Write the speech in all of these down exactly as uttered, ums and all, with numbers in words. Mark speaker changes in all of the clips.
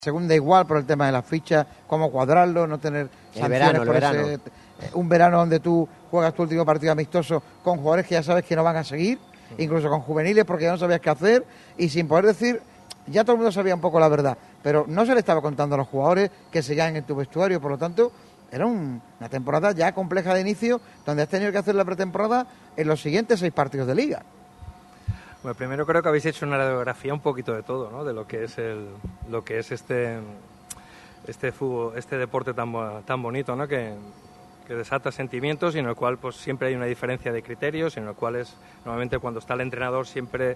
Speaker 1: segunda igual por el tema de las fichas, cómo cuadrarlo, no tener
Speaker 2: el verano,
Speaker 1: por
Speaker 2: el
Speaker 1: ese,
Speaker 2: verano.
Speaker 1: un verano donde tú juegas tu último partido amistoso con jugadores que ya sabes que no van a seguir, incluso con juveniles porque ya no sabías qué hacer y sin poder decir, ya todo el mundo sabía un poco la verdad, pero no se le estaba contando a los jugadores que seguían en tu vestuario, por lo tanto era un, una temporada ya compleja de inicio donde has tenido que hacer la pretemporada en los siguientes seis partidos de liga.
Speaker 3: Bueno, primero creo que habéis hecho una radiografía un poquito de todo, ¿no? De lo que es el, lo que es este, este fútbol, este deporte tan, tan bonito, ¿no? Que, que desata sentimientos y en el cual pues siempre hay una diferencia de criterios, en el cual es normalmente cuando está el entrenador siempre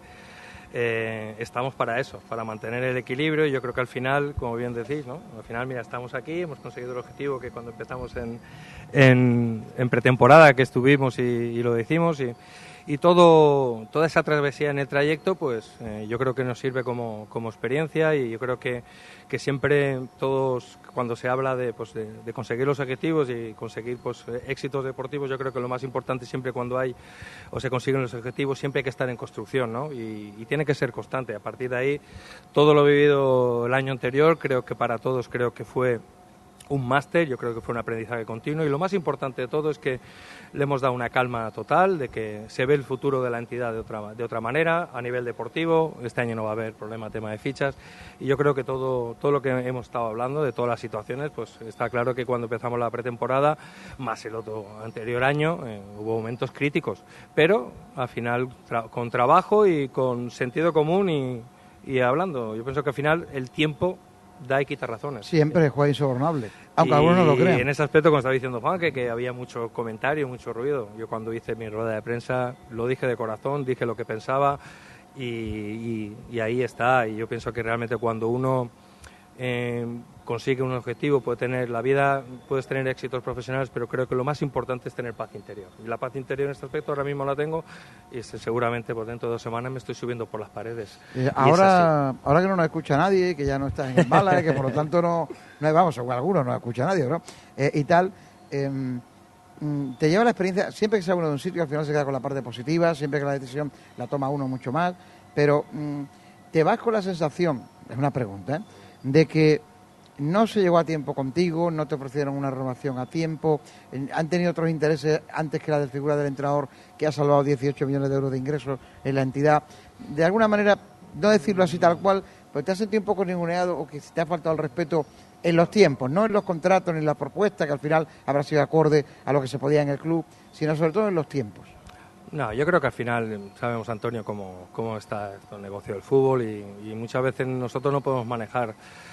Speaker 3: eh, estamos para eso, para mantener el equilibrio. Y yo creo que al final, como bien decís, ¿no? Al final, mira, estamos aquí, hemos conseguido el objetivo que cuando empezamos en, en, en pretemporada que estuvimos y, y lo decimos y Y todo, toda esa travesía en el trayecto, pues eh, yo creo que nos sirve como, como experiencia y yo creo que, que siempre todos, cuando se habla de, pues de, de conseguir los objetivos y conseguir pues, éxitos deportivos, yo creo que lo más importante siempre cuando hay o se consiguen los objetivos, siempre hay que estar en construcción, ¿no? Y, y tiene que ser constante. A partir de ahí, todo lo vivido el año anterior, creo que para todos creo que fue un máster, yo creo que fue un aprendizaje continuo y lo más importante de todo es que le hemos dado una calma total, de que se ve el futuro de la entidad de otra, de otra manera, a nivel deportivo. Este año no va a haber problema tema de fichas y yo creo que todo, todo lo que hemos estado hablando, de todas las situaciones, pues está claro que cuando empezamos la pretemporada, más el otro anterior año, eh, hubo momentos críticos, pero al final tra- con trabajo y con sentido común y, y hablando, yo pienso que al final el tiempo da y quita razones.
Speaker 1: Siempre juega insobornable, aunque
Speaker 3: y,
Speaker 1: algunos no lo crean.
Speaker 3: Y en ese aspecto, como estaba diciendo Juan, que, que había mucho comentario, mucho ruido. Yo cuando hice mi rueda de prensa lo dije de corazón, dije lo que pensaba y, y, y ahí está. Y yo pienso que realmente cuando uno eh, consigue un objetivo, puede tener la vida, puedes tener éxitos profesionales, pero creo que lo más importante es tener paz interior. Y la paz interior en este aspecto ahora mismo la tengo y seguramente por dentro de dos semanas me estoy subiendo por las paredes.
Speaker 1: Eh, ahora, ahora que no nos escucha nadie, que ya no estás en el Málaga, que por lo tanto no, no vamos, o algunos no escucha nadie, ¿no? Eh, y tal, eh, te lleva la experiencia, siempre que se va uno de un sitio, al final se queda con la parte positiva, siempre que la decisión la toma uno mucho más, pero mm, te vas con la sensación, es una pregunta, ¿eh? de que no se llegó a tiempo contigo, no te ofrecieron una renovación a tiempo, han tenido otros intereses antes que la de figura del entrenador que ha salvado dieciocho millones de euros de ingresos en la entidad. De alguna manera, no decirlo así tal cual, pero te has sentido un poco ninguneado o que te ha faltado el respeto en los tiempos, no en los contratos ni en la propuesta, que al final habrá sido acorde a lo que se podía en el club, sino sobre todo en los tiempos.
Speaker 3: No, yo creo que al final sabemos, Antonio, cómo, cómo está el negocio del fútbol y, y muchas veces nosotros no podemos manejar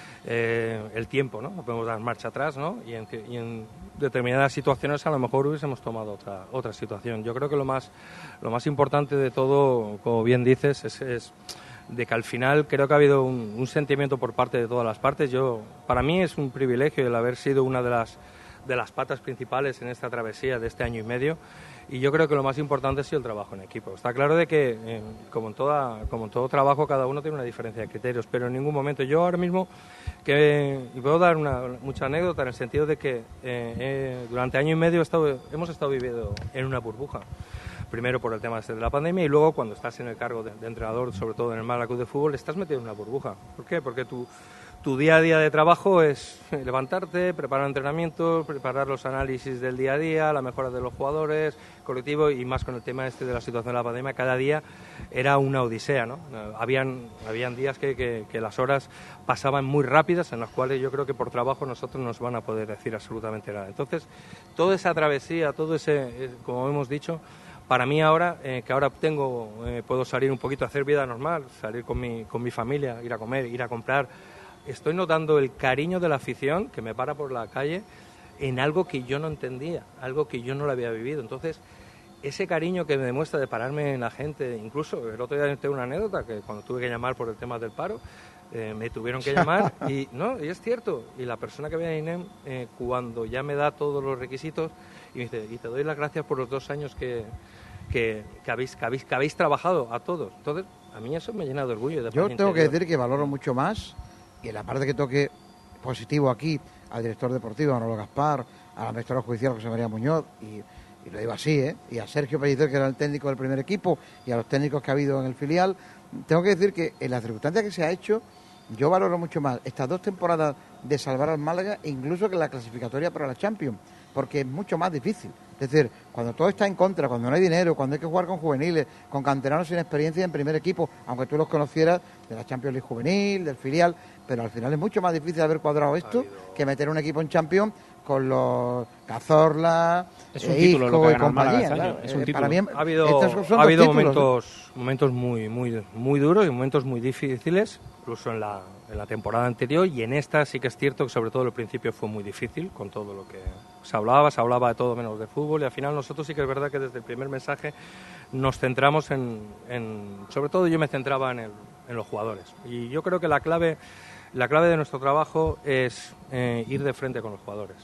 Speaker 3: eh, el tiempo, ¿no? No podemos dar marcha atrás, ¿no? Y en, y en determinadas situaciones a lo mejor hubiésemos tomado otra otra situación. Yo creo que lo más lo más importante de todo, como bien dices, es, es de que al final creo que ha habido un, un sentimiento por parte de todas las partes. Yo, para mí es un privilegio el haber sido una de las de las patas principales en esta travesía de este año y medio. Y yo creo que lo más importante ha sido el trabajo en equipo. Está claro de que, eh, como, en toda, como en todo trabajo, cada uno tiene una diferencia de criterios, pero en ningún momento yo ahora mismo, que, y puedo dar una mucha anécdota en el sentido de que eh, eh, durante año y medio he estado, hemos estado viviendo en una burbuja. Primero por el tema este de la pandemia y luego cuando estás en el cargo de, de entrenador, sobre todo en el Málaga Club de Fútbol, estás metido en una burbuja. ¿Por qué? Porque tú... Tu día a día de trabajo es levantarte, preparar entrenamientos, preparar los análisis del día a día, la mejora de los jugadores, colectivo y más con el tema este de la situación de la pandemia. Cada día era una odisea, ¿no? Habían, habían días que, que, que las horas pasaban muy rápidas en las cuales yo creo que por trabajo nosotros no nos van a poder decir absolutamente nada. Entonces, toda esa travesía, todo ese, como hemos dicho, para mí ahora, eh, que ahora tengo, eh, puedo salir un poquito a hacer vida normal, salir con mi, con mi familia, ir a comer, ir a comprar. Estoy notando el cariño de la afición que me para por la calle en algo que yo no entendía, algo que yo no lo había vivido. Entonces, ese cariño que me demuestra de pararme en la gente, incluso el otro día tengo una anécdota que cuando tuve que llamar por el tema del paro, eh, me tuvieron que llamar y no, y es cierto. Y la persona que viene a INEM, eh, cuando ya me da todos los requisitos, y me dice, y te doy las gracias por los dos años que, que, que, habéis, que, habéis, que habéis trabajado a todos. Entonces, a mí eso me llena de orgullo. De
Speaker 1: yo tengo
Speaker 3: interior.
Speaker 1: que decir que valoro mucho más. Y en la parte que toque positivo aquí al director deportivo, a Manolo Gaspar, a la administradora judicial José María Muñoz, y, y lo digo así, ¿eh? y a Sergio Pellicer, que era el técnico del primer equipo, y a los técnicos que ha habido en el filial, tengo que decir que en las circunstancias que se ha hecho, yo valoro mucho más estas dos temporadas de salvar al Málaga incluso que la clasificatoria para la Champions, porque es mucho más difícil. Es decir, cuando todo está en contra, cuando no hay dinero, cuando hay que jugar con juveniles, con canteranos sin experiencia en primer equipo, aunque tú los conocieras de la Champions League juvenil, del filial, pero al final es mucho más difícil haber cuadrado esto habido... que meter un equipo en Champions con los Cazorla,
Speaker 2: es un eh, título
Speaker 1: Isco
Speaker 2: lo que
Speaker 1: y compañía.
Speaker 2: Claro. Es un
Speaker 1: eh, para mí,
Speaker 3: ha habido, ha habido momentos, momentos muy, muy, muy duros y momentos muy difíciles, incluso en la, en la temporada anterior, y en esta sí que es cierto que sobre todo el principio fue muy difícil con todo lo que se hablaba, se hablaba de todo menos de fútbol, y al final nosotros sí que es verdad que desde el primer mensaje nos centramos en, en sobre todo yo me centraba en, el, en los jugadores, y yo creo que la clave La clave de nuestro trabajo es eh, ir de frente con los jugadores.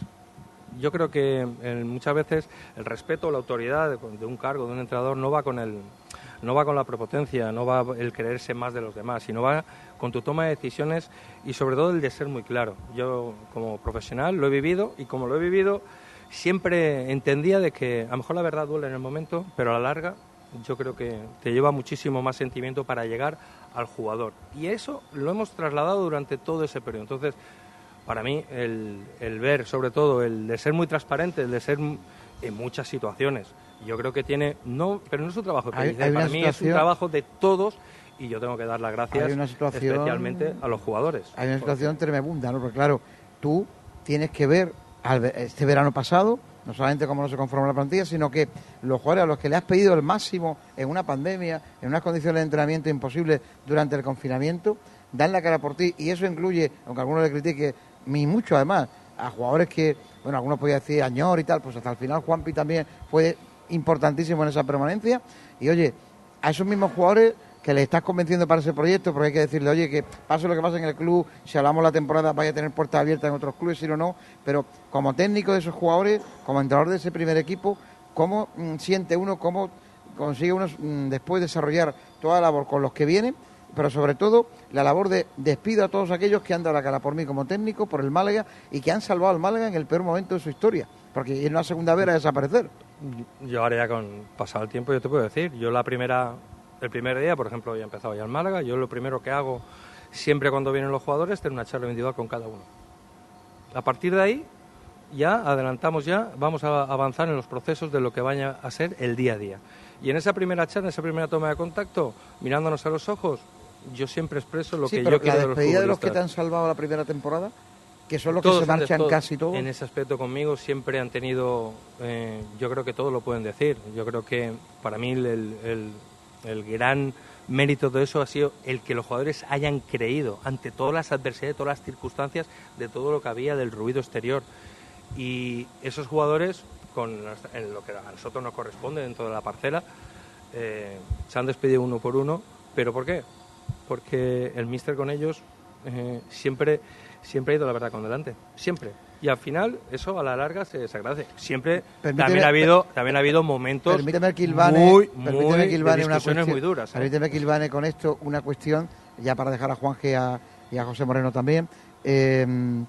Speaker 3: Yo creo que eh, muchas veces el respeto, la autoridad de, de un cargo, de un entrenador, no va con el, no va con la prepotencia, no va el creerse más de los demás, sino va con tu toma de decisiones y sobre todo el de ser muy claro. Yo como profesional lo he vivido y como lo he vivido siempre entendía de que a lo mejor la verdad duele en el momento, pero a la larga yo creo que te lleva muchísimo más sentimiento para llegar al jugador. Y eso lo hemos trasladado durante todo ese periodo. Entonces, para mí, el, el ver, sobre todo, el de ser muy transparente, el de ser en muchas situaciones, yo creo que tiene, no, pero no es un trabajo que
Speaker 1: hay,
Speaker 3: dice,
Speaker 1: hay
Speaker 3: para mí es un trabajo de todos y yo tengo que dar las gracias
Speaker 1: hay una situación,
Speaker 3: especialmente a los jugadores.
Speaker 1: Hay una situación tremenda, ¿no? Porque claro, tú tienes que ver al, este verano pasado, no solamente cómo no se conforma la plantilla, sino que los jugadores a los que le has pedido el máximo en una pandemia, en unas condiciones de entrenamiento imposibles durante el confinamiento, dan la cara por ti, y eso incluye, aunque algunos le critique, y mucho además, a jugadores que, bueno, algunos podían decir Añor y tal, pues hasta el final Juanpi también fue importantísimo en esa permanencia, y oye, a esos mismos jugadores que le estás convenciendo para ese proyecto, porque hay que decirle, oye, que pase lo que pase en el club, si hablamos la temporada vaya a tener puertas abiertas en otros clubes, si no, no, pero como técnico de esos jugadores, como entrenador de ese primer equipo, ¿cómo mmm, siente uno, cómo consigue uno mmm, después desarrollar toda la labor con los que vienen, pero sobre todo la labor de despido a todos aquellos que han dado la cara por mí como técnico, por el Málaga, y que han salvado al Málaga en el peor momento de su historia, porque en una segunda vez era desaparecer.
Speaker 3: Yo ahora ya con pasado el tiempo, yo te puedo decir, yo la primera... El primer día, por ejemplo, ya he empezado ya en Málaga, yo lo primero que hago siempre cuando vienen los jugadores es tener una charla individual con cada uno. A partir de ahí ya adelantamos ya, vamos a avanzar en los procesos de lo que vaya a ser el día a día. Y en esa primera charla, en esa primera toma de contacto, mirándonos a los ojos, yo siempre expreso lo
Speaker 1: sí,
Speaker 3: que
Speaker 1: pero
Speaker 3: yo quiero de los futbolistas.
Speaker 1: ¿La despedida de los que te han salvado la primera temporada? Que son los todos que se marchan
Speaker 3: todos,
Speaker 1: casi todos.
Speaker 3: En ese aspecto conmigo siempre han tenido, eh, yo creo que todos lo pueden decir. Yo creo que para mí el... el El gran mérito de eso ha sido el que los jugadores hayan creído ante todas las adversidades, todas las circunstancias, de todo lo que había del ruido exterior. Y esos jugadores, con en lo que a nosotros nos corresponde dentro de la parcela, eh, se han despedido uno por uno. ¿Pero por qué? Porque el míster con ellos eh, siempre, siempre ha ido la verdad con delante. Siempre. Y al final eso a la larga se, se agradece. Siempre permíteme, también ha habido también ha habido momentos
Speaker 1: permíteme que Ilvane,
Speaker 3: muy,
Speaker 1: permíteme
Speaker 3: muy
Speaker 1: que Ilvane
Speaker 3: de discusiones
Speaker 1: una
Speaker 3: muy duras. ¿eh?
Speaker 1: Permíteme que Ilvane con esto una cuestión, ya para dejar a Juanje y a, y a José Moreno también. Eh,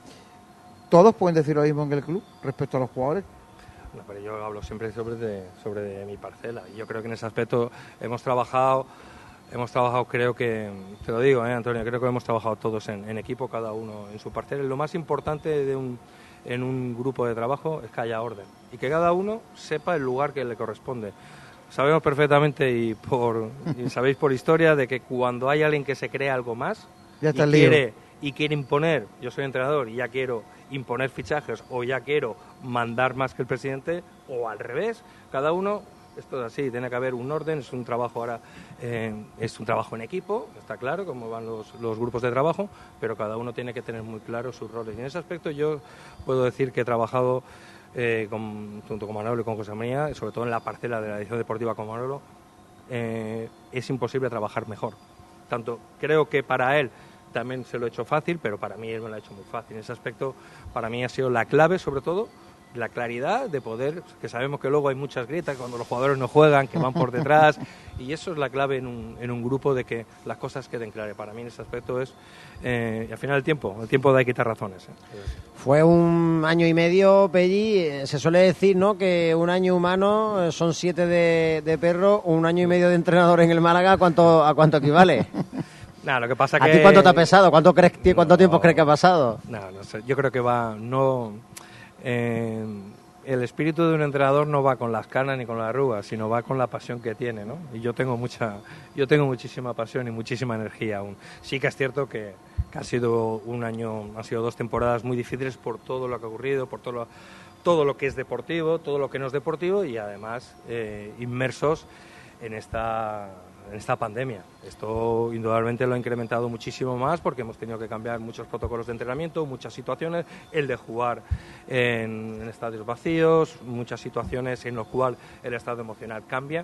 Speaker 1: ¿Todos pueden decir lo mismo en el club respecto a los jugadores?
Speaker 3: No, pero yo hablo siempre sobre de, sobre de mi parcela. Yo creo que en ese aspecto hemos trabajado... Hemos trabajado, creo que, te lo digo, ¿eh, Antonio, creo que hemos trabajado todos en, en equipo, cada uno en su parcela. Lo más importante de un, en un grupo de trabajo es que haya orden y que cada uno sepa el lugar que le corresponde. Sabemos perfectamente y, por, y sabéis por historia de que cuando hay alguien que se cree algo más
Speaker 1: ya está
Speaker 3: y, quiere, y quiere imponer, yo soy entrenador y ya quiero imponer fichajes o ya quiero mandar más que el presidente o al revés, cada uno... Esto es así, tiene que haber un orden, es un trabajo ahora, eh, es un trabajo en equipo, está claro cómo van los, los grupos de trabajo, pero cada uno tiene que tener muy claros sus roles. Y en ese aspecto yo puedo decir que he trabajado eh, con, junto con Manolo y con José María, sobre todo en la parcela de la edición deportiva con Manolo, eh, es imposible trabajar mejor. Tanto creo que para él también se lo he hecho fácil, pero para mí él me lo ha hecho muy fácil. En ese aspecto para mí ha sido la clave, sobre todo, la claridad de poder, que sabemos que luego hay muchas grietas cuando los jugadores no juegan, que van por detrás, y eso es la clave en un, en un grupo de que las cosas queden claras. Para mí en ese aspecto es, eh, y al final el tiempo, el tiempo da y quitar razones. ¿eh?
Speaker 2: Fue un año y medio, Pelli, se suele decir, ¿no?, que un año humano son siete de, de perro, un año y medio de entrenador en el Málaga, ¿a cuánto, a cuánto equivale?
Speaker 3: Nah, lo que pasa
Speaker 2: ¿A
Speaker 3: que...
Speaker 2: ti cuánto te ha pesado? ¿Cuánto, crees, cuánto
Speaker 3: No,
Speaker 2: tiempo crees que ha pasado?
Speaker 3: No, no sé. Yo creo que va... no eh, el espíritu de un entrenador no va con las canas ni con las arrugas, sino va con la pasión que tiene, ¿no? Y yo tengo mucha, yo tengo muchísima pasión y muchísima energía aún. Sí que es cierto que, que ha sido un año, han sido dos temporadas muy difíciles por todo lo que ha ocurrido, por todo lo, todo lo que es deportivo, todo lo que no es deportivo y además eh, inmersos en esta, en esta pandemia. Esto indudablemente lo ha incrementado muchísimo más porque hemos tenido que cambiar muchos protocolos de entrenamiento, muchas situaciones, el de jugar en, en estadios vacíos, muchas situaciones en las cuales el estado emocional cambia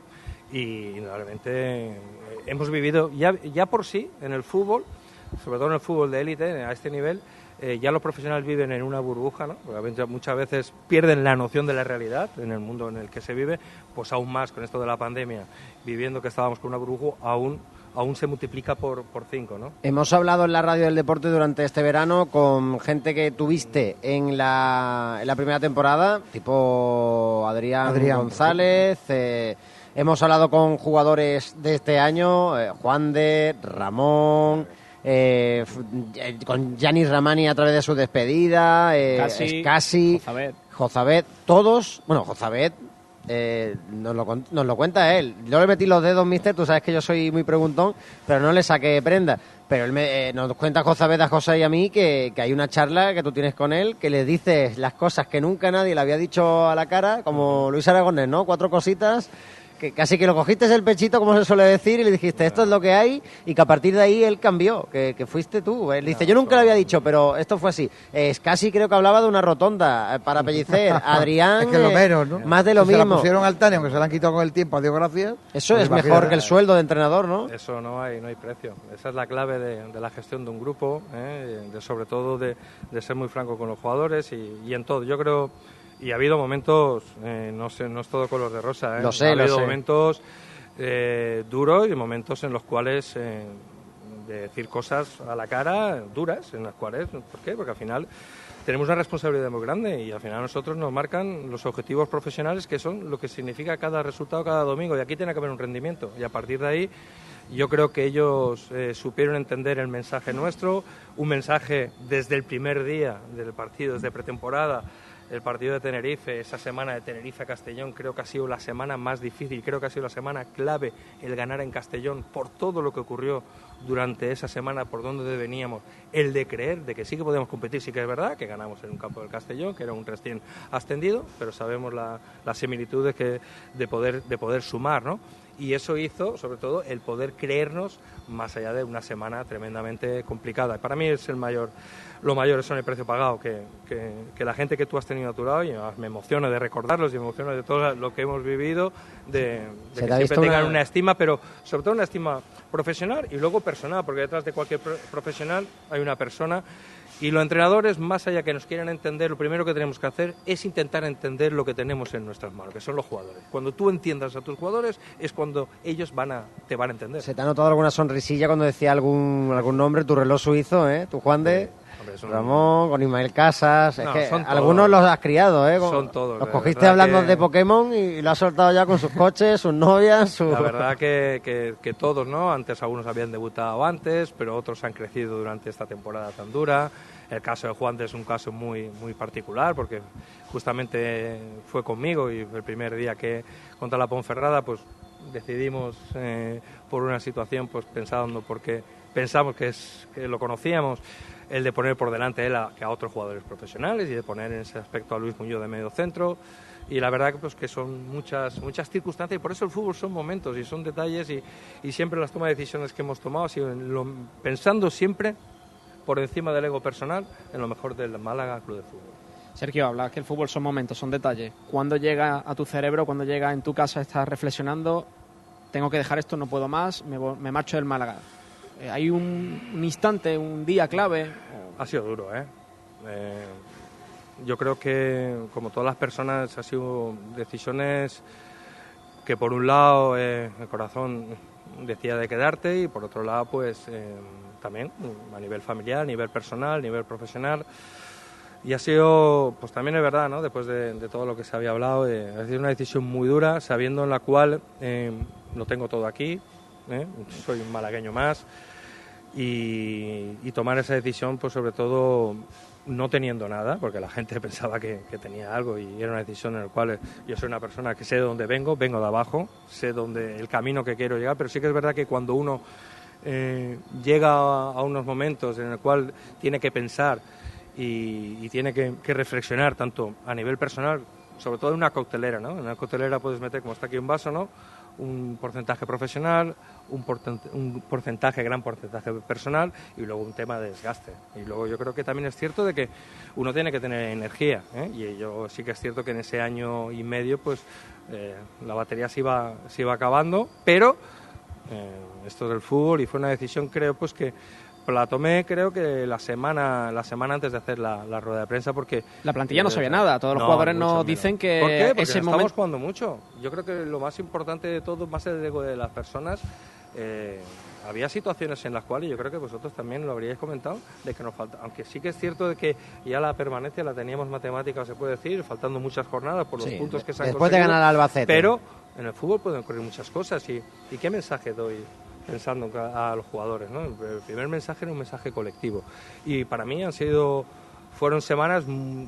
Speaker 3: y indudablemente eh, hemos vivido ya, ya por sí en el fútbol, sobre todo en el fútbol de élite, a este nivel, Eh, ya los profesionales viven en una burbuja, ¿no? Porque muchas veces pierden la noción de la realidad en el mundo en el que se vive, pues aún más con esto de la pandemia, viviendo que estábamos con una burbuja, aún, aún se multiplica por, por cinco, ¿no?
Speaker 2: Hemos hablado en la radio del deporte durante este verano con gente que tuviste en la, en la primera temporada, tipo Adrián,
Speaker 1: Adrián
Speaker 2: González. Eh, hemos hablado con jugadores de este año, eh, Juan de, Ramón... Eh, con Yanis Ramani a través de su despedida, eh,
Speaker 4: Casi,
Speaker 2: Casi,
Speaker 4: Jozabet.
Speaker 2: Jozabet, todos, bueno, Jozabet eh, nos, lo, nos lo cuenta él. Yo le metí los dedos, mister, tú sabes que yo soy muy preguntón, pero no le saqué prenda. Pero él me, eh, nos cuenta Jozabet a José y a mí que, que hay una charla que tú tienes con él, que le dices las cosas que nunca nadie le había dicho a la cara, como Luis Aragonés, ¿no? Cuatro cositas... que casi que lo cogiste el pechito, como se suele decir, y le dijiste, esto es lo que hay, y que a partir de ahí él cambió, que, que fuiste tú. Él dice, yo nunca lo había dicho, pero esto fue así. Es casi creo que hablaba de una rotonda para Pellicer. Adrián,
Speaker 1: es que lo menos, ¿no?
Speaker 2: más de lo
Speaker 1: si
Speaker 2: mismo.
Speaker 1: Se la pusieron al Tani, aunque se la han quitado con el tiempo, adiós, gracias.
Speaker 2: Eso
Speaker 1: pues
Speaker 2: es mejor
Speaker 1: imagínate.
Speaker 2: que el sueldo de entrenador, ¿no?
Speaker 3: Eso no hay, no hay precio. Esa es la clave de, de la gestión de un grupo, ¿eh? de, sobre todo de, de ser muy franco con los jugadores y, y en todo. Yo creo, y ha habido momentos, eh, no sé, no es todo color de rosa, ¿eh?
Speaker 2: Lo sé,
Speaker 3: ha habido
Speaker 2: lo sé.
Speaker 3: momentos eh, duros y momentos en los cuales eh, de decir cosas a la cara duras, en las cuales, ¿por qué? Porque al final tenemos una responsabilidad muy grande y al final nosotros nos marcan los objetivos profesionales que son lo que significa cada resultado cada domingo y aquí tiene que haber un rendimiento y a partir de ahí yo creo que ellos eh, supieron entender el mensaje nuestro, un mensaje desde el primer día del partido, desde pretemporada, el partido de Tenerife, esa semana de Tenerife a Castellón, creo que ha sido la semana más difícil, creo que ha sido la semana clave el ganar en Castellón por todo lo que ocurrió durante esa semana, por donde veníamos, el de creer de que sí que podíamos competir, sí que es verdad que ganamos en un campo del Castellón, que era un recién ascendido, pero sabemos la, las similitudes que, de, poder, de poder sumar, ¿no? Y eso hizo, sobre todo, el poder creernos más allá de una semana tremendamente complicada. Para mí es el mayor, lo mayor, eso en el precio pagado, que, que, que la gente que tú has tenido a tu lado, y me emociono de recordarlos y me emociono de todo lo que hemos vivido, de, de que siempre tengan una... una estima, pero sobre todo una estima profesional y luego personal, porque detrás de cualquier profesional hay una persona. Y los entrenadores, más allá que nos quieran entender, lo primero que tenemos que hacer es intentar entender lo que tenemos en nuestras manos, que son los jugadores. Cuando tú entiendas a tus jugadores es cuando ellos van a, te van a entender.
Speaker 2: ¿Se te ha notado alguna sonrisilla cuando decía algún algún nombre, tu reloj suizo, eh? Tu Juan de... Sí. Hombre, son... Ramón, con Ismael Casas,
Speaker 3: no,
Speaker 2: es que
Speaker 3: algunos
Speaker 2: todos. Los has criado, ¿eh? Con,
Speaker 3: son todos.
Speaker 2: Los cogiste hablando que... de Pokémon y lo has soltado ya con sus coches, sus novias, sus...
Speaker 3: La verdad que, que, que todos, ¿no? Antes algunos habían debutado antes, pero otros han crecido durante esta temporada tan dura. El caso de Juan es un caso muy muy particular porque justamente fue conmigo y el primer día que contra la Ponferrada pues decidimos eh, por una situación pues pensando porque pensamos que, es, que lo conocíamos el de poner por delante a él a, que a otros jugadores profesionales y de poner en ese aspecto a Luis Muñoz de medio centro y la verdad que pues que son muchas muchas circunstancias y por eso el fútbol son momentos y son detalles y, y siempre las tomas de decisiones que hemos tomado ha sido en lo, pensando siempre por encima del ego personal en lo mejor del Málaga Club de Fútbol.
Speaker 4: Sergio, hablas que el fútbol son momentos, son detalles. Cuando llega a tu cerebro, cuando llega en tu casa, estás reflexionando, tengo que dejar esto, no puedo más, me, me marcho del Málaga. Eh, ¿Hay un, un instante, un día clave?
Speaker 3: Ha sido duro, ¿eh? ¿eh? Yo creo que, como todas las personas, ha sido decisiones que por un lado eh, el corazón decía de quedarte y por otro lado, pues... Eh, también a nivel familiar, a nivel personal, a nivel profesional y ha sido, pues también es verdad, ¿no? Después de, de todo lo que se había hablado, eh, ha sido una decisión muy dura, sabiendo en la cual eh, lo tengo todo aquí, ¿eh? Soy un malagueño más y, y tomar esa decisión, pues sobre todo no teniendo nada, porque la gente pensaba que, que tenía algo y era una decisión en la cual yo soy una persona que sé de dónde vengo, vengo de abajo, sé dónde el camino que quiero llegar, pero sí que es verdad que cuando uno eh, llega a, a unos momentos en el cual tiene que pensar y, y tiene que, que reflexionar tanto a nivel personal, sobre todo en una coctelera, ¿no? En una coctelera puedes meter, como está aquí un vaso, ¿no?, un porcentaje profesional, un, porcent- un porcentaje, gran porcentaje personal y luego un tema de desgaste. Y luego yo creo que también es cierto de que uno tiene que tener energía, ¿eh? Y yo sí que es cierto que en ese año y medio pues eh, la batería se iba, se iba acabando, pero eh, esto del fútbol, y fue una decisión, creo, pues que la tomé, creo que la semana la semana antes de hacer la, la rueda de prensa, porque
Speaker 4: la plantilla no sabía nada, todos los
Speaker 3: no,
Speaker 4: jugadores
Speaker 3: mucho
Speaker 4: nos
Speaker 3: menos.
Speaker 4: dicen que
Speaker 3: ¿Por qué? Porque
Speaker 4: ese
Speaker 3: estamos
Speaker 4: momento
Speaker 3: jugando mucho. Yo creo que lo más importante de todo, más allá de las personas, eh, había situaciones en las cuales yo creo que vosotros también lo habríais comentado, de que nos falta, aunque sí que es cierto de que ya la permanencia la teníamos matemática, se puede decir, faltando muchas jornadas por los
Speaker 2: Sí,
Speaker 3: puntos que se han
Speaker 2: después de
Speaker 3: conseguido,
Speaker 2: ganar al Albacete.
Speaker 3: pero en el fútbol pueden ocurrir muchas cosas. ¿Y, y qué mensaje doy pensando a los jugadores, ¿no? El primer mensaje era un mensaje colectivo y para mí han sido fueron semanas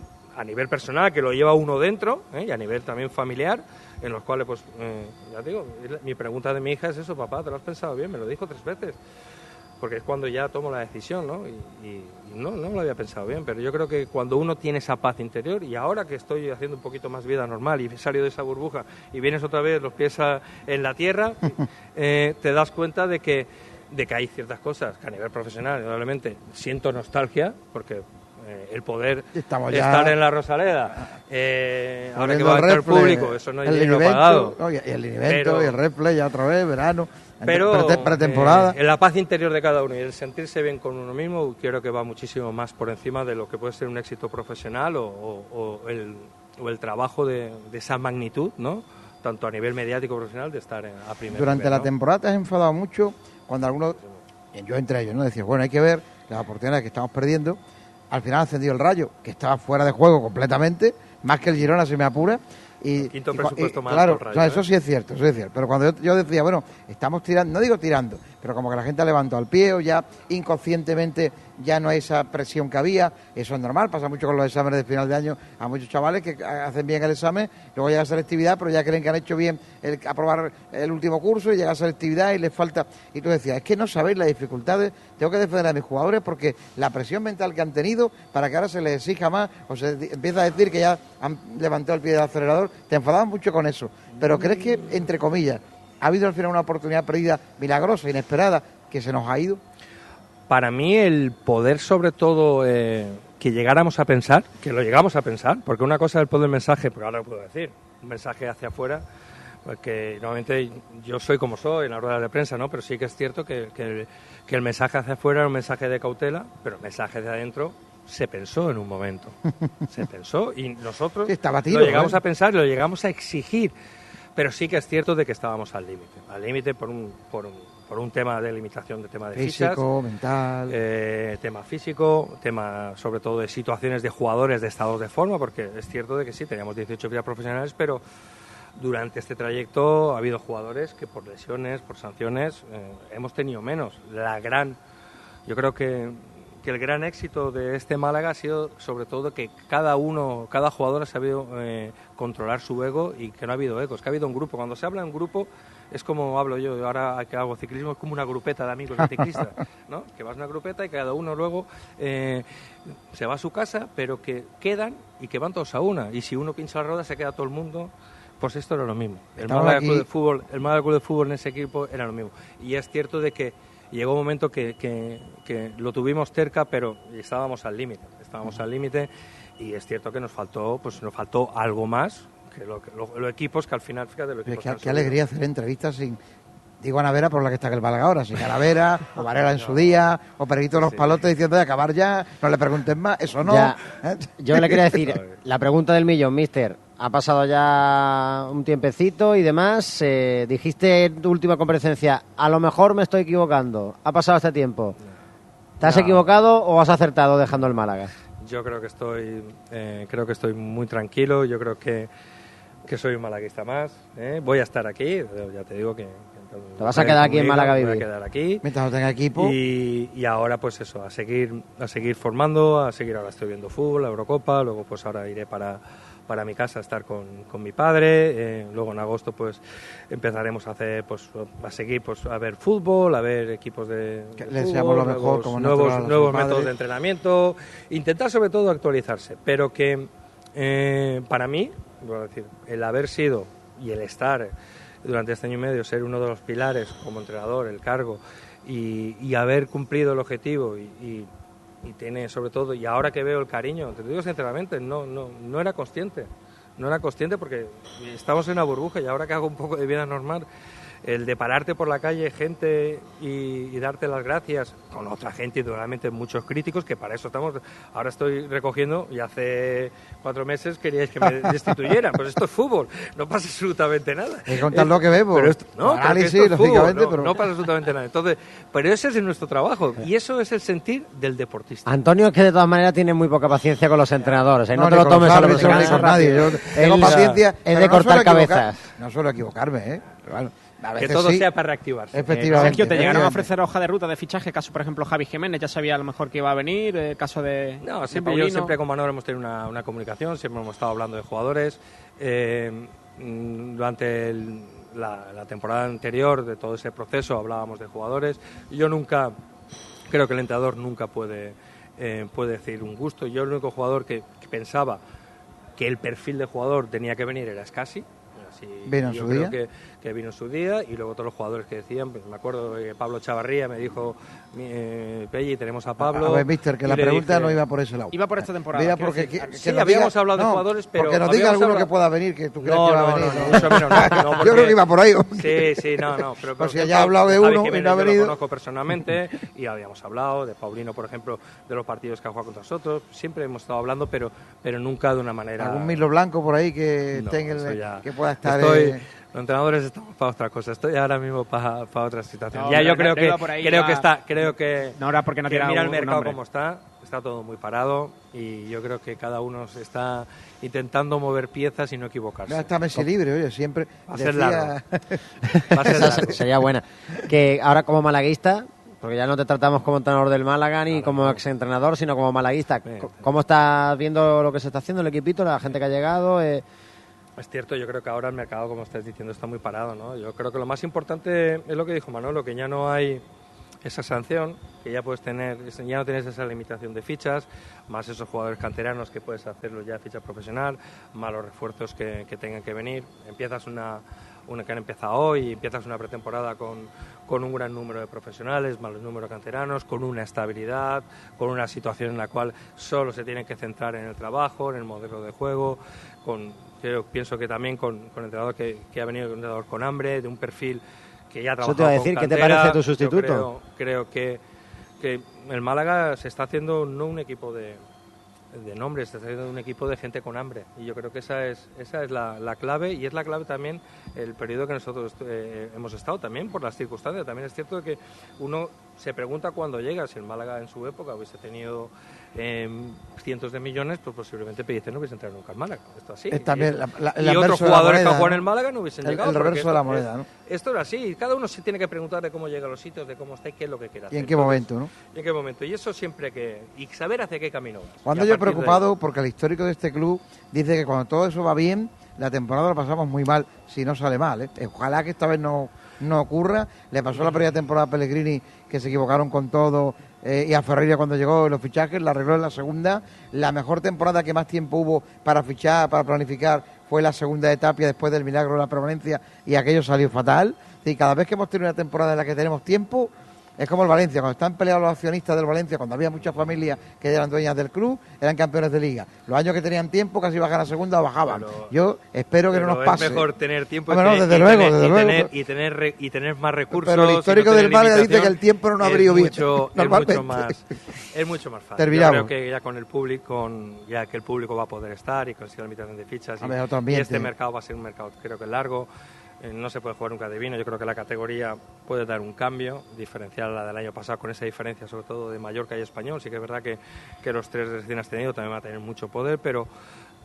Speaker 3: a nivel personal, que lo lleva uno dentro, ¿eh? Y a nivel también familiar, en los cuales pues eh, ya digo, mi pregunta de mi hija es eso: papá, ¿te lo has pensado bien? Me lo dijo tres veces, porque es cuando ya tomo la decisión, ¿no? Y, y, y no, no lo había pensado bien, pero yo creo que cuando uno tiene esa paz interior, y ahora que estoy haciendo un poquito más vida normal y he salido de esa burbuja y vienes otra vez los pies a, en la tierra, eh, te das cuenta de que, de que hay ciertas cosas que a nivel profesional, indudablemente, siento nostalgia, porque eh, el poder
Speaker 1: Estamos ya
Speaker 3: estar en la Rosaleda, eh, ahora que
Speaker 1: poniendo
Speaker 3: va a
Speaker 1: el
Speaker 3: estar
Speaker 1: replay,
Speaker 3: público, eso no hay
Speaker 1: el
Speaker 3: dinero
Speaker 1: Linivento,
Speaker 3: pagado.
Speaker 1: oye, y el Linivento
Speaker 3: Pero-
Speaker 1: y el replay ya otra vez, verano,
Speaker 3: Pero
Speaker 1: prete- pretemporada.
Speaker 3: eh, en la paz interior de cada uno y el sentirse bien con uno mismo, creo que va muchísimo más por encima de lo que puede ser un éxito profesional o, o- o el, o el trabajo de, de esa magnitud, ¿no? Tanto a nivel mediático profesional, de estar en, a primer
Speaker 1: Durante
Speaker 3: nivel,
Speaker 1: la
Speaker 3: ¿no?
Speaker 1: temporada te has enfadado mucho cuando algunos, y yo entre ellos, ¿no? Decías, bueno, hay que ver las oportunidades que estamos perdiendo. Al final ha ascendido el Rayo, que estaba fuera de juego completamente, más que el Girona, si me apura. Y,
Speaker 3: El quinto
Speaker 1: y cua-
Speaker 3: presupuesto
Speaker 1: y,
Speaker 3: más
Speaker 1: claro,
Speaker 3: por Rayo,
Speaker 1: o sea, eso
Speaker 3: ¿eh?
Speaker 1: sí es cierto, eso es cierto. Pero cuando yo, yo decía, bueno, estamos tirando, no digo tirando, pero como que la gente ha levantado el pie o ya inconscientemente ya no hay esa presión que había, eso es normal, pasa mucho con los exámenes de final de año a muchos chavales que hacen bien el examen, luego llega a selectividad, pero ya creen que han hecho bien el aprobar el último curso y llega a selectividad y les falta. Y tú decías, es que no sabéis las dificultades, tengo que defender a mis jugadores porque la presión mental que han tenido para que ahora se les exija más o se di- empieza a decir que ya han levantado el pie del acelerador, te enfadabas mucho con eso, pero crees que, entre comillas, ha habido al final una oportunidad perdida milagrosa, inesperada, que se nos ha ido.
Speaker 3: Para mí el poder, sobre todo, eh, que llegáramos a pensar, que lo llegamos a pensar, porque una cosa es el poder del mensaje, pero ahora lo puedo decir, un mensaje hacia afuera, porque normalmente yo soy como soy en la rueda de prensa, ¿no? Pero sí que es cierto que, que, el, que el mensaje hacia afuera era un mensaje de cautela, pero el mensaje de adentro se pensó en un momento, se pensó y nosotros
Speaker 1: Sí, estaba a tiro,
Speaker 3: lo llegamos
Speaker 1: ¿eh?
Speaker 3: a pensar, lo llegamos a exigir, pero sí que es cierto de que estábamos al límite, al límite por un, por un, por un tema de limitación de tema de fichas,
Speaker 1: Físico, mental.
Speaker 3: eh, tema físico, tema sobre todo de situaciones de jugadores de estados de forma, porque es cierto de que sí, teníamos dieciocho vidas profesionales, pero durante este trayecto ha habido jugadores que por lesiones, por sanciones, eh, hemos tenido menos. La gran, yo creo que, que el gran éxito de este Málaga ha sido sobre todo que cada uno, cada jugador ha sabido eh, controlar su ego y que no ha habido egos, que ha habido un grupo. Cuando se habla en grupo es como hablo yo, ahora que hago ciclismo, es como una grupeta de amigos de ciclistas, ¿no? Que vas a una grupeta y cada uno luego eh, se va a su casa, pero que quedan y que van todos a una. Y si uno pincha la rueda se queda todo el mundo. Pues esto era lo mismo. El
Speaker 1: Estamos
Speaker 3: Málaga
Speaker 1: aquí-
Speaker 3: Club de Fútbol, el Málaga Club de Fútbol en ese equipo era lo mismo. Y es cierto de que llegó un momento que, que, que lo tuvimos cerca, pero estábamos al límite. Estábamos al límite y es cierto que nos faltó, pues nos faltó algo más que lo- que lo- los equipos que al final, fíjate, los
Speaker 1: Es
Speaker 3: equipos
Speaker 1: que,
Speaker 3: que han
Speaker 1: qué
Speaker 3: subido.
Speaker 1: alegría hacer entrevistas sin. Digo a Vera por la que está que el Málaga ahora, sin Calavera, o Varela en su día, o Perito los
Speaker 3: Sí.
Speaker 1: palotes diciendo de acabar ya, no le pregunten más, eso no.
Speaker 2: Ya.
Speaker 1: ¿eh?
Speaker 2: Yo le quería decir, la pregunta del millón, mister. Ha pasado ya un tiempecito y demás. Eh, dijiste en tu última comparecencia, a lo mejor me estoy equivocando. Ha pasado este tiempo. ¿Te has
Speaker 3: No.
Speaker 2: equivocado o has acertado dejando el Málaga?
Speaker 3: Yo creo que estoy, eh, creo que estoy muy tranquilo. Yo creo que, que soy un malaguista más. ¿eh? Voy a estar aquí. Ya te digo que, que
Speaker 2: Te vas a quedar aquí en Málaga a
Speaker 3: me
Speaker 2: vivir.
Speaker 3: voy a quedar aquí.
Speaker 1: Mientras no tenga equipo.
Speaker 3: Y, y ahora pues eso, a seguir a seguir formando, a seguir, ahora estoy viendo fútbol, la Eurocopa, luego pues ahora iré para, para mi casa a estar con, con mi padre, eh, luego en agosto pues empezaremos a hacer, pues a seguir pues a ver fútbol, a ver equipos de,
Speaker 1: Que
Speaker 3: de
Speaker 1: le
Speaker 3: fútbol,
Speaker 1: deseamos lo mejor,
Speaker 3: nuevos,
Speaker 1: como
Speaker 3: nuevos,
Speaker 1: natural a su
Speaker 3: nuevos
Speaker 1: padre.
Speaker 3: métodos de entrenamiento, intentar sobre todo actualizarse, pero que eh, para mí, voy a decir, el haber sido y el estar durante este año y medio, ser uno de los pilares como entrenador, el cargo, y, y haber cumplido el objetivo y, y, y tiene sobre todo, y ahora que veo el cariño, te digo sinceramente, no, no, no era consciente, no era consciente porque estamos en una burbuja y ahora que hago un poco de vida normal, el de pararte por la calle, gente, y, y darte las gracias, con otra gente y normalmente muchos críticos, que para eso estamos, ahora estoy recogiendo, y hace cuatro meses queríais que me destituyeran, pues esto es fútbol, no pasa absolutamente nada.
Speaker 1: Hay que contar lo que vemos.
Speaker 3: Pero esto, no,
Speaker 1: Análisis,
Speaker 3: pero esto es fútbol,
Speaker 1: lógicamente,
Speaker 3: no,
Speaker 1: pero...
Speaker 3: no pasa absolutamente nada. Entonces, pero ese es nuestro trabajo, y eso es el sentir del deportista.
Speaker 2: Antonio es que de todas maneras tiene muy poca paciencia con los entrenadores, ¿eh? no,
Speaker 1: No,
Speaker 2: te
Speaker 1: ni
Speaker 2: lo
Speaker 1: con
Speaker 2: tomes
Speaker 1: los
Speaker 2: a lo
Speaker 1: árbitros, ni
Speaker 2: personal.
Speaker 1: con nadie. Yo tengo
Speaker 2: Él,
Speaker 1: paciencia,
Speaker 2: es
Speaker 1: pero
Speaker 2: de
Speaker 1: no
Speaker 2: cortar
Speaker 1: suelo equivocar-
Speaker 2: cabezas.
Speaker 1: No suelo equivocarme, ¿eh? Pero bueno, a
Speaker 3: Que
Speaker 1: veces
Speaker 3: todo
Speaker 1: sí.
Speaker 3: sea para reactivarse.
Speaker 1: Efectivamente.
Speaker 4: Sergio, ¿te llegaron a
Speaker 1: efectivamente.
Speaker 4: ofrecer hoja de ruta de fichaje? Caso, por ejemplo, Javi Jiménez, ya sabía a lo mejor que iba a venir, el caso de
Speaker 3: No,
Speaker 4: de
Speaker 3: siempre yo
Speaker 4: Paulino.
Speaker 3: siempre con Manolo hemos tenido una, una comunicación, siempre hemos estado hablando de jugadores. Eh, mm, durante el- la, la temporada anterior de todo ese proceso hablábamos de jugadores. Yo nunca, creo que el entrenador nunca puede, eh, puede decir un gusto. Yo el único jugador que, que pensaba que el perfil de jugador tenía que venir era Scassi. Así,
Speaker 1: Vino en
Speaker 3: yo
Speaker 1: su
Speaker 3: creo
Speaker 1: día.
Speaker 3: Que, que vino en su día, y luego todos los jugadores que decían, pues me acuerdo que Pablo Chavarría me dijo, eh, Pelli, tenemos a Pablo.
Speaker 1: A ver, mister, que
Speaker 3: y
Speaker 1: la
Speaker 3: le
Speaker 1: pregunta
Speaker 3: dije-
Speaker 1: no iba por ese lado.
Speaker 4: Iba por esta temporada.
Speaker 1: Iba
Speaker 4: quiero
Speaker 1: porque
Speaker 4: decir,
Speaker 1: que- que
Speaker 3: Sí,
Speaker 1: nos
Speaker 3: habíamos
Speaker 1: diga-
Speaker 3: hablado de
Speaker 1: no,
Speaker 3: jugadores, pero
Speaker 1: porque nos diga
Speaker 3: habíamos
Speaker 1: alguno
Speaker 3: hablado-
Speaker 1: que pueda venir, que tú crees
Speaker 3: No,
Speaker 1: que va
Speaker 3: no,
Speaker 1: a venir.
Speaker 3: no, mucho menos, no, no,
Speaker 1: Yo
Speaker 3: porque-
Speaker 1: creo que iba por ahí.
Speaker 3: Sí, sí, no, no. Pero,
Speaker 1: Pues si
Speaker 3: por
Speaker 1: ya ha hablado de
Speaker 3: Javi
Speaker 1: uno y
Speaker 3: Jiménez
Speaker 1: no ha
Speaker 3: yo lo
Speaker 1: venido.
Speaker 3: conozco personalmente y habíamos hablado de Paulino, por ejemplo, de los partidos que ha jugado contra nosotros. Siempre hemos estado hablando, pero, pero nunca de una manera...
Speaker 1: Algún Milo Blanco por ahí que,
Speaker 3: No,
Speaker 1: esté en el-
Speaker 3: eso ya-
Speaker 1: que pueda estar...
Speaker 3: Estoy,
Speaker 1: eh,
Speaker 3: Los entrenadores estamos para otra cosa. Estoy ahora mismo para, para otra situación.
Speaker 4: No,
Speaker 3: ya
Speaker 4: pero
Speaker 3: yo creo
Speaker 4: no iba
Speaker 3: que
Speaker 4: por ahí,
Speaker 3: creo
Speaker 4: iba-
Speaker 3: que está, creo que,
Speaker 4: No era porque no
Speaker 3: que
Speaker 4: tiene
Speaker 3: mira
Speaker 4: un-
Speaker 3: el
Speaker 4: un
Speaker 3: mercado
Speaker 4: nombre.
Speaker 3: como está. Está todo muy parado y yo creo que cada uno se está intentando mover piezas y no equivocarse.
Speaker 1: Ya está Messi libre, oye, siempre
Speaker 3: Va a ser
Speaker 1: decía-
Speaker 3: largo. Va a ser
Speaker 2: Esa
Speaker 3: largo.
Speaker 2: sería buena. Que ahora como malaguista, porque ya no te tratamos como entrenador del Málaga ni
Speaker 3: Claro,
Speaker 2: como
Speaker 3: claro.
Speaker 2: exentrenador, sino como malaguista.
Speaker 3: Sí,
Speaker 2: Co-
Speaker 3: sí.
Speaker 2: ¿Cómo estás viendo lo que se está haciendo el equipito, la gente que ha llegado? Eh,
Speaker 3: Es cierto, yo creo que ahora el mercado, como estás diciendo, está muy parado, ¿no? Yo creo que lo más importante es lo que dijo Manolo, que ya no hay esa sanción, que ya puedes tener, ya no tienes esa limitación de fichas, más esos jugadores canteranos que puedes hacerlos ya de ficha profesional, más los refuerzos que, que tengan que venir. Empiezas una, una que han empezado hoy, empiezas una pretemporada con, con un gran número de profesionales, más los números canteranos, con una estabilidad, con una situación en la cual solo se tienen que centrar en el trabajo, en el modelo de juego, con, yo pienso que también con, con entrenador que, que ha venido un entrenador con hambre, de un perfil que ya ha
Speaker 2: Eso
Speaker 3: trabajado
Speaker 2: te iba a
Speaker 3: con
Speaker 2: decir, ¿qué te
Speaker 3: cantera.
Speaker 2: parece tu
Speaker 3: Yo
Speaker 2: sustituto?
Speaker 3: creo, creo que, que el Málaga se está haciendo no un equipo de, de nombres, se está haciendo un equipo de gente con hambre. Y yo creo que esa es, esa es la, la clave, y es la clave también el periodo que nosotros eh, hemos estado también por las circunstancias. También es cierto que uno se pregunta cuando llega, si el Málaga en su época hubiese tenido eh, cientos de millones, pues posiblemente Pellicer no hubiese entrado nunca al Málaga. Esto así.
Speaker 1: Es también
Speaker 3: y
Speaker 1: la- la- el
Speaker 3: y otros
Speaker 1: anverso de la
Speaker 3: jugadores que
Speaker 1: moneda,
Speaker 3: juegan en
Speaker 1: ¿no?
Speaker 3: el Málaga no hubiesen
Speaker 1: El-
Speaker 3: llegado.
Speaker 1: el
Speaker 3: porque
Speaker 1: reverso de la
Speaker 3: esto
Speaker 1: moneda,
Speaker 3: es-
Speaker 1: ¿no?
Speaker 3: Esto era así. Cada uno se tiene que preguntar de cómo llega a los sitios, de cómo está y qué es lo que quiere hacer.
Speaker 1: ¿Y en qué
Speaker 3: Entonces,
Speaker 1: momento, no?
Speaker 3: ¿Y en qué momento? Y eso siempre que... Y saber hacia qué camino vas.
Speaker 1: Cuando
Speaker 3: Y a
Speaker 1: yo he
Speaker 3: partir de ahí-
Speaker 1: preocupado porque el histórico de este club dice que cuando todo eso va bien, la temporada la pasamos muy mal, si no sale mal. ¿eh? Ojalá que esta vez no, no ocurra. Le pasó la primera temporada a Pellegrini, que se equivocaron con todo, eh, y a Ferreira cuando llegó en los fichajes, la arregló en la segunda. La mejor temporada que más tiempo hubo para fichar, para planificar, fue la segunda de Tapia después del milagro de la permanencia, y aquello salió fatal. Y cada vez que hemos tenido una temporada en la que tenemos tiempo, es como el Valencia, cuando están peleados los accionistas del Valencia, cuando había muchas familias que eran dueñas del club, eran campeones de liga. Los años que tenían tiempo, casi bajaban a segunda o bajaban.
Speaker 3: Pero-
Speaker 1: Yo espero que no
Speaker 3: Pero
Speaker 1: nos pase.
Speaker 3: Es mejor tener tiempo
Speaker 1: Hombre,
Speaker 3: y,
Speaker 1: no,
Speaker 3: tener-
Speaker 1: desde
Speaker 3: y
Speaker 1: luego,
Speaker 3: tener-
Speaker 1: desde
Speaker 3: y
Speaker 1: luego.
Speaker 3: tener- y tener re- y tener más recursos.
Speaker 1: Pero el
Speaker 3: y no
Speaker 1: histórico
Speaker 3: tener
Speaker 1: del Málaga dice
Speaker 3: limitación.
Speaker 1: que el tiempo no nos ha
Speaker 3: Es
Speaker 1: venido bien,
Speaker 3: mucho- es
Speaker 1: normalmente.
Speaker 3: mucho más es mucho más fácil.
Speaker 1: Terminamos.
Speaker 3: Yo creo que ya con el público, con, ya que el público va a poder estar y consigue la limitación de fichas, y,
Speaker 1: Hombre, otro
Speaker 3: y
Speaker 1: ambiente.
Speaker 3: este mercado va a ser un mercado, creo que largo. Eh, no se puede jugar nunca de vino. Yo creo que la categoría puede dar un cambio, diferencial a la del año pasado, con esa diferencia sobre todo de Mallorca y Español. Sí que es verdad que, que los tres recién ascendidos también van a tener mucho poder, pero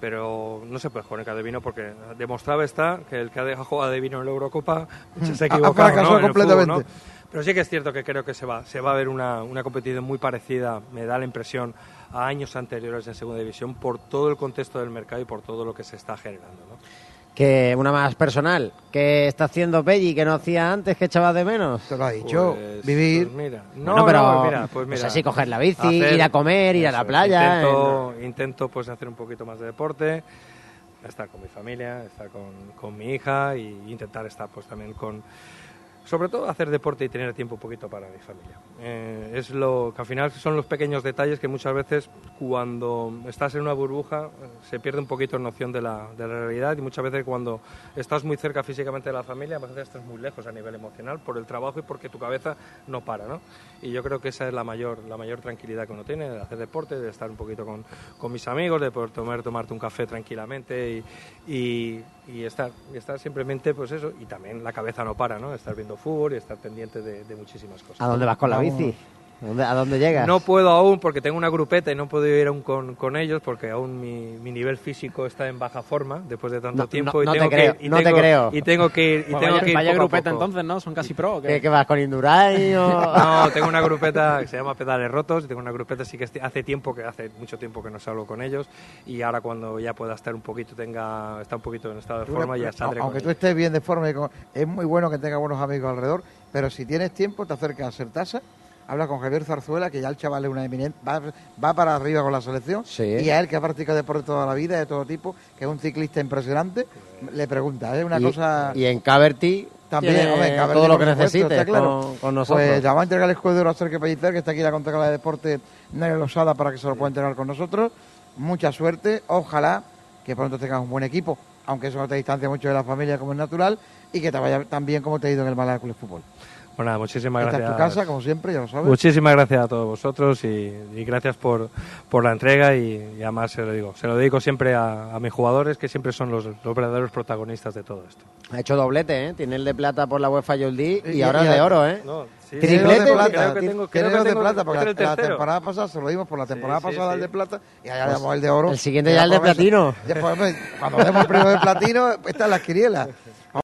Speaker 3: pero no se puede jugar en Cadevino porque demostrado está que el que ha jugado a Cadevino en la Eurocopa pues, se ha
Speaker 1: Ha
Speaker 3: equivocado,
Speaker 1: fracasado
Speaker 3: ¿no? En el
Speaker 1: completamente.
Speaker 3: fútbol, ¿no? Pero sí que es cierto que creo que se va, se va a ver una, una competición muy parecida, me da la impresión, a años anteriores en Segunda División por todo el contexto del mercado y por todo lo que se está generando, ¿no?
Speaker 2: Que una más personal, ¿qué está haciendo Pelli que no hacía antes, que echaba de menos?
Speaker 1: Te lo ha dicho,
Speaker 3: Pues,
Speaker 1: vivir.
Speaker 3: pues mira, no,
Speaker 2: Bueno, pero
Speaker 3: no, mira, pues mira,
Speaker 2: pues así coger la bici,
Speaker 3: hacer-
Speaker 2: ir a comer, ir a la
Speaker 3: eso es,
Speaker 2: playa.
Speaker 3: Intento, intento pues hacer un poquito más de deporte, estar con mi familia, estar con, con mi hija y intentar estar pues también con, sobre todo hacer deporte y tener tiempo un poquito para mi familia. Eh, es lo que al final son los pequeños detalles que muchas veces cuando estás en una burbuja eh, se pierde un poquito la noción de la, de la realidad y muchas veces cuando estás muy cerca físicamente de la familia, a veces estás muy lejos a nivel emocional por el trabajo y porque tu cabeza no para, ¿no? Y yo creo que esa es la mayor, la mayor tranquilidad que uno tiene, de hacer deporte, de estar un poquito con, con mis amigos, de poder tomar, tomarte un café tranquilamente y, y, y estar, y estar simplemente, pues eso, y también la cabeza no para, ¿no? Estar viendo fútbol y estar pendiente de, de muchísimas cosas.
Speaker 2: ¿A dónde vas con la
Speaker 1: Vamos.
Speaker 2: bici? ¿A dónde, a dónde llegas?
Speaker 3: No puedo aún porque tengo una grupeta y no puedo ir aún con, con ellos porque aún mi, mi nivel físico está en baja forma después de tanto
Speaker 2: No,
Speaker 3: tiempo
Speaker 2: no,
Speaker 3: y
Speaker 2: no
Speaker 3: tengo
Speaker 2: te creo,
Speaker 3: que ir, y
Speaker 2: no te
Speaker 3: tengo-
Speaker 2: creo.
Speaker 3: y tengo que ir y
Speaker 4: Pues
Speaker 3: tengo
Speaker 4: vaya
Speaker 3: que ir
Speaker 4: vaya
Speaker 3: poco a
Speaker 4: grupeta
Speaker 3: poco.
Speaker 4: entonces, ¿no? Son casi pro. ¿o qué?
Speaker 2: ¿Qué, qué vas con Indurain o...?
Speaker 3: No, tengo una grupeta que se llama Pedales Rotos y tengo una grupeta sí que este- hace tiempo que hace mucho tiempo que no salgo con ellos y ahora cuando ya pueda estar un poquito tenga está un poquito en estado de
Speaker 1: Tú
Speaker 3: forma
Speaker 1: le-
Speaker 3: ya saldré con
Speaker 1: aunque tú
Speaker 3: ellos.
Speaker 1: estés bien de forma, y con- es muy bueno que tengas buenos amigos alrededor, pero si tienes tiempo, te acercas a Sertasa, habla con Javier Zarzuela, que ya el chaval es una eminente, va, va para arriba con la selección,
Speaker 2: Sí.
Speaker 1: y a él, que ha practicado deporte toda la vida, de todo tipo, que es un ciclista impresionante, le pregunta, es una
Speaker 2: y,
Speaker 1: cosa...
Speaker 2: y en Caverty
Speaker 1: También,
Speaker 2: tiene
Speaker 1: hombre, Cabernet,
Speaker 2: todo lo
Speaker 1: por
Speaker 2: que
Speaker 1: supuesto,
Speaker 2: necesites
Speaker 1: está claro.
Speaker 2: con, con nosotros.
Speaker 1: Pues ya va a entregar el escudero a Sergio Pellicer, que está aquí la concejala de deporte, Nelly Losada, para que se lo pueda entregar con nosotros. Mucha suerte, ojalá que pronto tengas un buen equipo, aunque eso no te distancia mucho de la familia como es natural, y que te vaya tan bien como te ha ido en el Málaga Club de Fútbol.
Speaker 3: Bueno, nada, muchísimas
Speaker 1: Esta
Speaker 3: gracias.
Speaker 1: es tu casa, como siempre, ya lo sabes.
Speaker 3: Muchísimas gracias a todos vosotros y, y gracias por, por la entrega y, y además se lo digo, se lo dedico siempre a, a mis jugadores que siempre son los, los verdaderos protagonistas de todo esto.
Speaker 2: Ha hecho doblete, ¿eh? Tiene el de plata por la UEFA Youth League y,
Speaker 1: Y-
Speaker 2: ahora
Speaker 1: y-
Speaker 2: el de oro, ¿eh?
Speaker 3: No, sí,
Speaker 1: Tiene
Speaker 2: Triplete,
Speaker 1: dos de plata,
Speaker 3: creo que
Speaker 1: tiene-
Speaker 3: tengo,
Speaker 1: tiene
Speaker 3: creo que
Speaker 1: dos de
Speaker 3: tengo-
Speaker 1: plata, porque
Speaker 3: este
Speaker 1: la,
Speaker 3: es el
Speaker 1: la
Speaker 3: tercero.
Speaker 1: temporada pasada se lo dimos por la temporada
Speaker 3: sí,
Speaker 1: pasada
Speaker 3: sí.
Speaker 1: el de plata y allá damos el de oro.
Speaker 2: el siguiente
Speaker 1: Que
Speaker 2: ya
Speaker 1: la
Speaker 2: el de
Speaker 1: promesa.
Speaker 2: platino.
Speaker 1: Después, pues, cuando demos el primero de platino, está en las quinielas.